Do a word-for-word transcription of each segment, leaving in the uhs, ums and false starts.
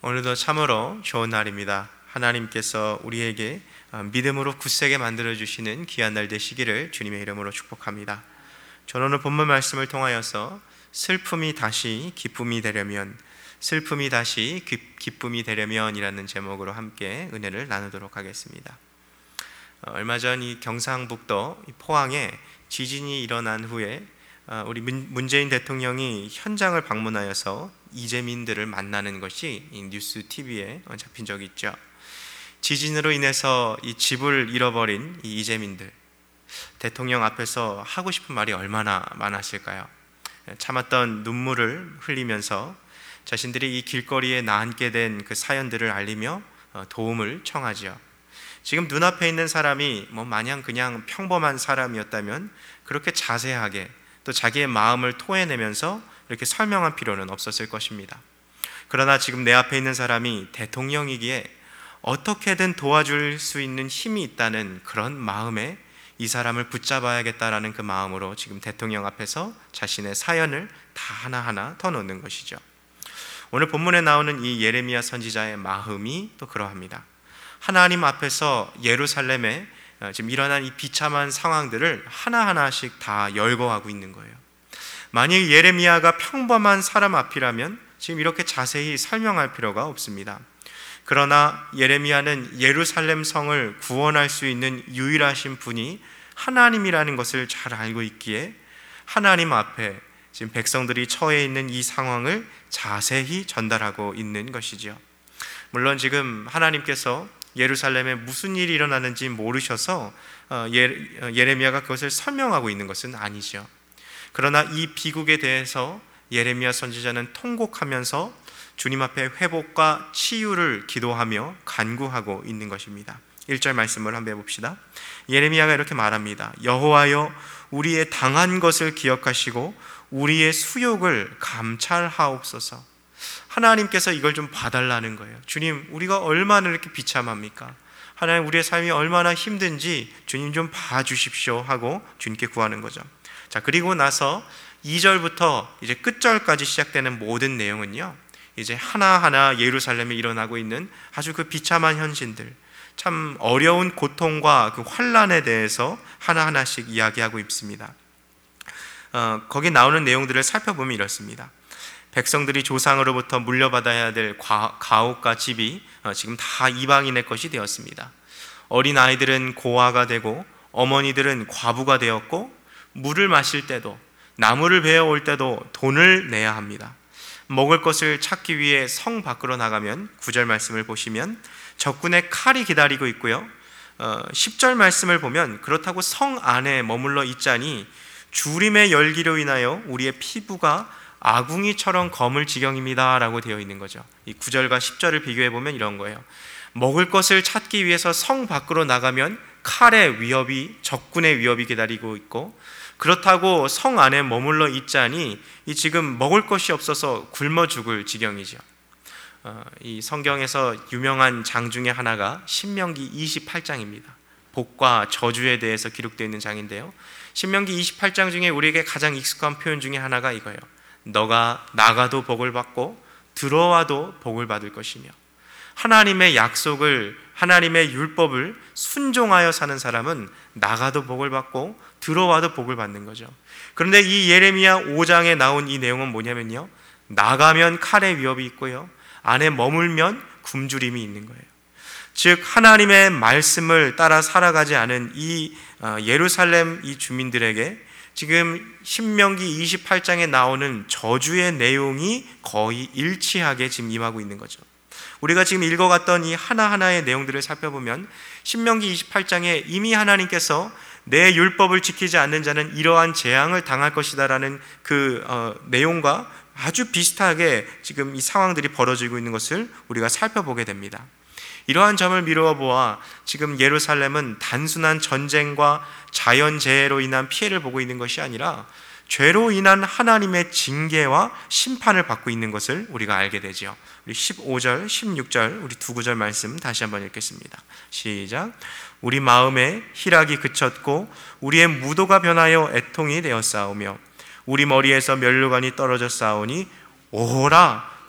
오늘도 참으로 좋은 날입니다. 하나님께서 우리에게 믿음으로 굳세게 만들어주시는 귀한 날 되시기를 주님의 이름으로 축복합니다. 저는 오늘 본문 말씀을 통하여서 슬픔이 다시 기쁨이 되려면, 슬픔이 다시 기쁨이 되려면 이라는 제목으로 함께 은혜를 나누도록 하겠습니다. 얼마 전 이 경상북도 포항에 지진이 일어난 후에 우리 문재인 대통령이 현장을 방문하여서 이재민들을 만나는 것이 뉴스 티비에 잡힌 적이 있죠. 지진으로 인해서 이 집을 잃어버린 이 이재민들, 대통령 앞에서 하고 싶은 말이 얼마나 많았을까요? 참았던 눈물을 흘리면서 자신들이 이 길거리에 나앉게 된 그 사연들을 알리며 도움을 청하지요. 지금 눈앞에 있는 사람이 뭐 마냥 그냥 평범한 사람이었다면 그렇게 자세하게 또 자기의 마음을 토해내면서 이렇게 설명할 필요는 없었을 것입니다. 그러나 지금 내 앞에 있는 사람이 대통령이기에 어떻게든 도와줄 수 있는 힘이 있다는 그런 마음에 이 사람을 붙잡아야겠다라는 그 마음으로 지금 대통령 앞에서 자신의 사연을 다 하나하나 터놓는 것이죠. 오늘 본문에 나오는 이 예레미야 선지자의 마음이 또 그러합니다. 하나님 앞에서 예루살렘에 지금 일어난 이 비참한 상황들을 하나하나씩 다 열거하고 있는 거예요. 만약 예레미야가 평범한 사람 앞이라면 지금 이렇게 자세히 설명할 필요가 없습니다. 그러나 예레미야는 예루살렘 성을 구원할 수 있는 유일하신 분이 하나님이라는 것을 잘 알고 있기에 하나님 앞에 지금 백성들이 처해 있는 이 상황을 자세히 전달하고 있는 것이죠. 물론 지금 하나님께서 예루살렘에 무슨 일이 일어나는지 모르셔서 예레미야가 그것을 설명하고 있는 것은 아니죠. 그러나 이 비극에 대해서 예레미야 선지자는 통곡하면서 주님 앞에 회복과 치유를 기도하며 간구하고 있는 것입니다. 일 절 말씀을 한번 해봅시다. 예레미야가 이렇게 말합니다. 여호와여, 우리의 당한 것을 기억하시고 우리의 수욕을 감찰하옵소서. 하나님께서 이걸 좀 봐달라는 거예요. 주님, 우리가 얼마나 이렇게 비참합니까? 하나님, 우리의 삶이 얼마나 힘든지 주님 좀 봐주십시오 하고 주님께 구하는 거죠. 자, 그리고 나서 이 절부터 이제 끝절까지 시작되는 모든 내용은요, 이제 하나하나 예루살렘에 일어나고 있는 아주 그 비참한 현실들, 참 어려운 고통과 그 환난에 대해서 하나하나씩 이야기하고 있습니다. 어, 거기 나오는 내용들을 살펴보면 이렇습니다. 백성들이 조상으로부터 물려받아야 될 가옥과 집이 지금 다 이방인의 것이 되었습니다. 어린 아이들은 고아가 되고 어머니들은 과부가 되었고 물을 마실 때도 나무를 베어올 때도 돈을 내야 합니다. 먹을 것을 찾기 위해 성 밖으로 나가면 구 절 말씀을 보시면 적군의 칼이 기다리고 있고요. 어, 십 절 말씀을 보면 그렇다고 성 안에 머물러 있자니 주림의 열기로 인하여 우리의 피부가 아궁이처럼 검을 지경입니다 라고 되어 있는 거죠. 이 구 절과 십 절을 비교해 보면 이런 거예요. 먹을 것을 찾기 위해서 성 밖으로 나가면 칼의 위협이, 적군의 위협이 기다리고 있고, 그렇다고 성 안에 머물러 있자니 이 지금 먹을 것이 없어서 굶어 죽을 지경이죠. 어, 이 성경에서 유명한 장 중에 하나가 신명기 이십팔 장입니다. 복과 저주에 대해서 기록되어 있는 장인데요, 신명기 이십팔 장 중에 우리에게 가장 익숙한 표현 중에 하나가 이거예요. 너가 나가도 복을 받고 들어와도 복을 받을 것이며, 하나님의 약속을, 하나님의 율법을 순종하여 사는 사람은 나가도 복을 받고 들어와도 복을 받는 거죠. 그런데 이 예레미야 오 장에 나온 이 내용은 뭐냐면요, 나가면 칼의 위협이 있고요, 안에 머물면 굶주림이 있는 거예요. 즉 하나님의 말씀을 따라 살아가지 않은 이 예루살렘 이 주민들에게 지금 신명기 이십팔 장에 나오는 저주의 내용이 거의 일치하게 지금 임하고 있는 거죠. 우리가 지금 읽어갔던 이 하나하나의 내용들을 살펴보면 신명기 이십팔 장에 이미 하나님께서 내 율법을 지키지 않는 자는 이러한 재앙을 당할 것이다 라는 그 어, 내용과 아주 비슷하게 지금 이 상황들이 벌어지고 있는 것을 우리가 살펴보게 됩니다. 이러한 점을 미루어 보아 지금 예루살렘은 단순한 전쟁과 자연재해로 인한 피해를 보고 있는 것이 아니라 죄로 인한 하나님의 징계와 심판을 받고 있는 것을 우리가 알게 되죠. 우리 십오 절, 십육 절, 우리 두 구절 말씀 다시 한번 읽겠습니다. 시작. 우리 마음에 희락이 그쳤고 우리의 무도가 변하여 애통이 되었사오며 우리 머리에서 면류관이 떨어져 싸우니 오호라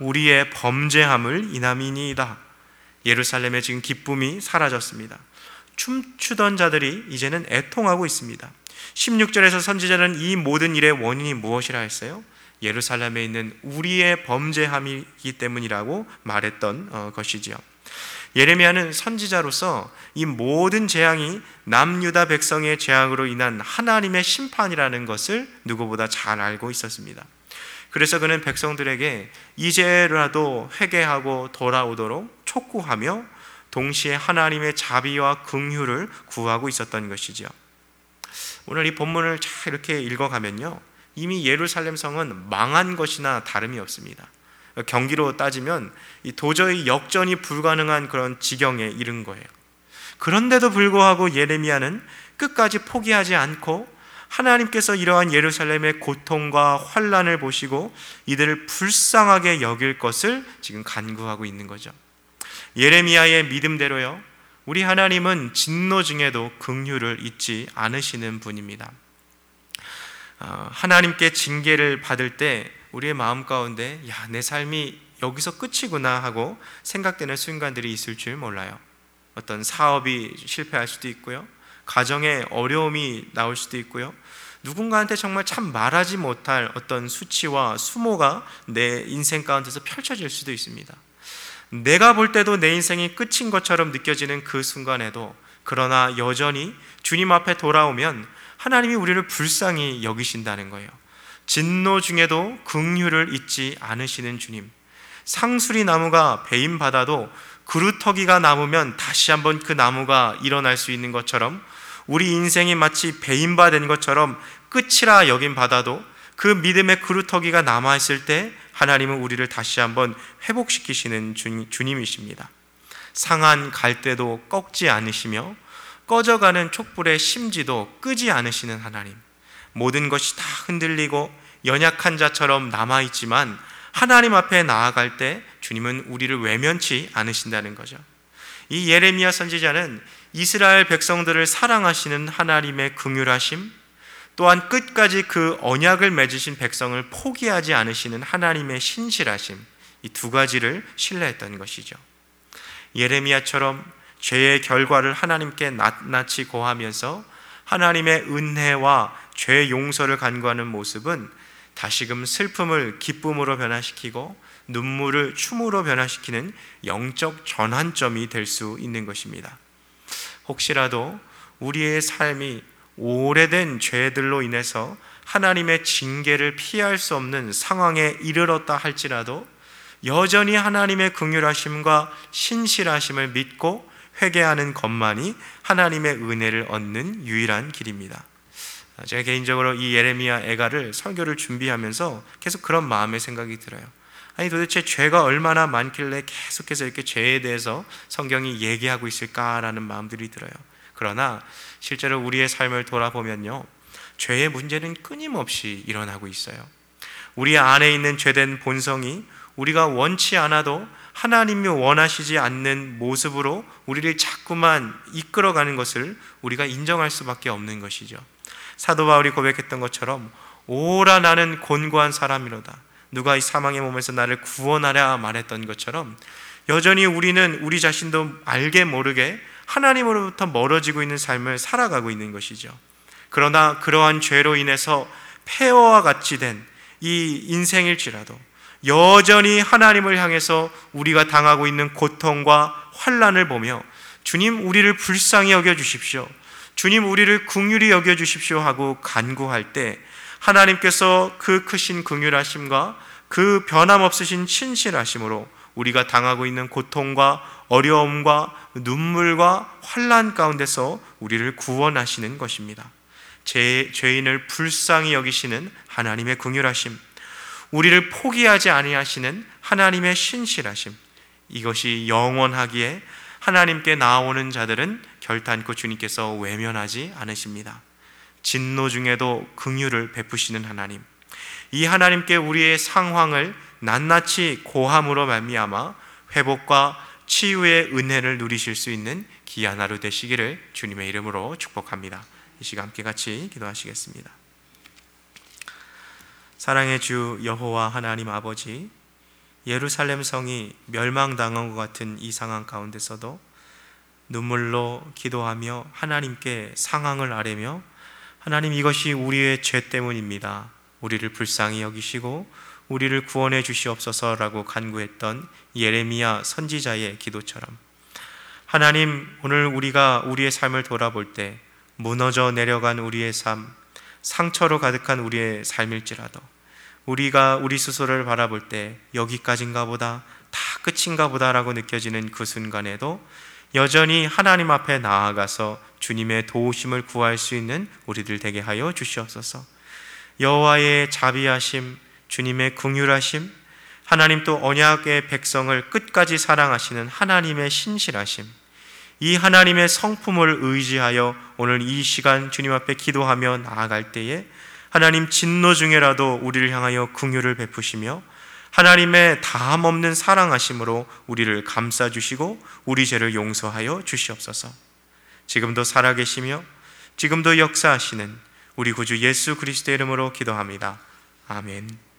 우리의 범죄함을 인함이니이다. 예루살렘의 지금 기쁨이 사라졌습니다. 춤추던 자들이 이제는 애통하고 있습니다. 십육 절에서 선지자는 이 모든 일의 원인이 무엇이라 했어요? 예루살렘에 있는 우리의 범죄함이기 때문이라고 말했던 것이지요. 예레미야는 선지자로서 이 모든 재앙이 남유다 백성의 재앙으로 인한 하나님의 심판이라는 것을 누구보다 잘 알고 있었습니다. 그래서 그는 백성들에게 이제라도 회개하고 돌아오도록 촉구하며 동시에 하나님의 자비와 긍휼을 구하고 있었던 것이죠. 오늘 이 본문을 잘 이렇게 읽어가면요, 이미 예루살렘 성은 망한 것이나 다름이 없습니다. 경기로 따지면 도저히 역전이 불가능한 그런 지경에 이른 거예요. 그런데도 불구하고 예레미야는 끝까지 포기하지 않고 하나님께서 이러한 예루살렘의 고통과 환난을 보시고 이들을 불쌍하게 여길 것을 지금 간구하고 있는 거죠. 예레미야의 믿음대로요, 우리 하나님은 진노 중에도 긍휼을 잊지 않으시는 분입니다. 하나님께 징계를 받을 때 우리의 마음 가운데 야, 내 삶이 여기서 끝이구나 하고 생각되는 순간들이 있을 줄 몰라요. 어떤 사업이 실패할 수도 있고요, 가정에 어려움이 나올 수도 있고요, 누군가한테 정말 참 말하지 못할 어떤 수치와 수모가 내 인생 가운데서 펼쳐질 수도 있습니다. 내가 볼 때도 내 인생이 끝인 것처럼 느껴지는 그 순간에도, 그러나 여전히 주님 앞에 돌아오면 하나님이 우리를 불쌍히 여기신다는 거예요. 진노 중에도 긍휼을 잊지 않으시는 주님. 상수리 나무가 베임받아도 그루터기가 남으면 다시 한번 그 나무가 일어날 수 있는 것처럼, 우리 인생이 마치 베임받은 것처럼 끝이라 여김 받아도 그 믿음의 그루터기가 남아있을 때 하나님은 우리를 다시 한번 회복시키시는 주, 주님이십니다. 상한 갈대도 꺾지 않으시며 꺼져가는 촛불의 심지도 끄지 않으시는 하나님. 모든 것이 다 흔들리고 연약한 자처럼 남아있지만 하나님 앞에 나아갈 때 주님은 우리를 외면치 않으신다는 거죠. 이 예레미야 선지자는 이스라엘 백성들을 사랑하시는 하나님의 긍휼하심, 또한 끝까지 그 언약을 맺으신 백성을 포기하지 않으시는 하나님의 신실하심, 이 두 가지를 신뢰했던 것이죠. 예레미야처럼 죄의 결과를 하나님께 낱낱이 고하면서 하나님의 은혜와 죄 용서를 간구하는 모습은 다시금 슬픔을 기쁨으로 변화시키고 눈물을 춤으로 변화시키는 영적 전환점이 될 수 있는 것입니다. 혹시라도 우리의 삶이 오래된 죄들로 인해서 하나님의 징계를 피할 수 없는 상황에 이르렀다 할지라도 여전히 하나님의 긍휼하심과 신실하심을 믿고 회개하는 것만이 하나님의 은혜를 얻는 유일한 길입니다. 제가 개인적으로 이 예레미야 애가를 설교를 준비하면서 계속 그런 마음의 생각이 들어요. 아니 도대체 죄가 얼마나 많길래 계속해서 이렇게 죄에 대해서 성경이 얘기하고 있을까라는 마음들이 들어요. 그러나 실제로 우리의 삶을 돌아보면요, 죄의 문제는 끊임없이 일어나고 있어요. 우리 안에 있는 죄된 본성이 우리가 원치 않아도 하나님이 원하시지 않는 모습으로 우리를 자꾸만 이끌어가는 것을 우리가 인정할 수밖에 없는 것이죠. 사도 바울이 고백했던 것처럼 오라 나는 곤고한 사람이로다, 누가 이 사망의 몸에서 나를 구원하랴 말했던 것처럼 여전히 우리는 우리 자신도 알게 모르게 하나님으로부터 멀어지고 있는 삶을 살아가고 있는 것이죠. 그러나 그러한 죄로 인해서 폐허와 같이 된 이 인생일지라도 여전히 하나님을 향해서 우리가 당하고 있는 고통과 환난을 보며 주님 우리를 불쌍히 여겨주십시오, 주님 우리를 긍휼히 여겨주십시오 하고 간구할 때 하나님께서 그 크신 긍휼하심과 그 변함없으신 신실하심으로 우리가 당하고 있는 고통과 어려움과 눈물과 환난 가운데서 우리를 구원하시는 것입니다. 제, 죄인을 불쌍히 여기시는 하나님의 긍휼하심, 우리를 포기하지 아니하시는 하나님의 신실하심, 이것이 영원하기에 하나님께 나아오는 자들은 결단코 주님께서 외면하지 않으십니다. 진노 중에도 긍휼을 베푸시는 하나님, 이 하나님께 우리의 상황을 낱낱이 고함으로 말미암아 회복과 치유의 은혜를 누리실 수 있는 귀한 하루 되시기를 주님의 이름으로 축복합니다. 이 시간 함께 같이 기도하시겠습니다. 사랑의 주 여호와 하나님 아버지, 예루살렘 성이 멸망당한 것 같은 이 상황 가운데서도 눈물로 기도하며 하나님께 상황을 아뢰며 하나님, 이것이 우리의 죄 때문입니다. 우리를 불쌍히 여기시고 우리를 구원해 주시옵소서라고 간구했던 예레미야 선지자의 기도처럼 하나님, 오늘 우리가 우리의 삶을 돌아볼 때 무너져 내려간 우리의 삶, 상처로 가득한 우리의 삶일지라도 우리가 우리 스스로를 바라볼 때 여기까지인가 보다, 다 끝인가 보다라고 느껴지는 그 순간에도 여전히 하나님 앞에 나아가서 주님의 도우심을 구할 수 있는 우리들 되게 하여 주시옵소서. 여호와의 자비하심, 주님의 긍휼하심, 하나님 또 언약의 백성을 끝까지 사랑하시는 하나님의 신실하심, 이 하나님의 성품을 의지하여 오늘 이 시간 주님 앞에 기도하며 나아갈 때에 하나님 진노 중에라도 우리를 향하여 긍휼을 베푸시며 하나님의 다함 없는 사랑하심으로 우리를 감싸주시고 우리 죄를 용서하여 주시옵소서. 지금도 살아계시며 지금도 역사하시는 우리 구주 예수 그리스도의 이름으로 기도합니다. 아멘.